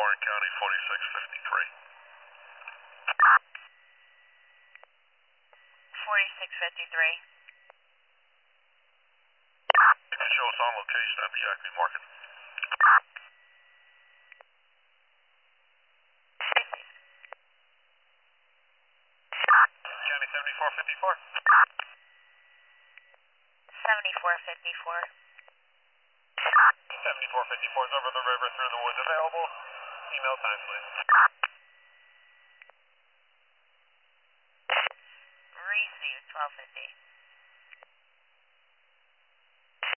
Warren County 4653. 4653. You can show us on location at the Acme Market. County 7454. 7454. 7454 is over the river through the woods available. Email times, please. Received 1250.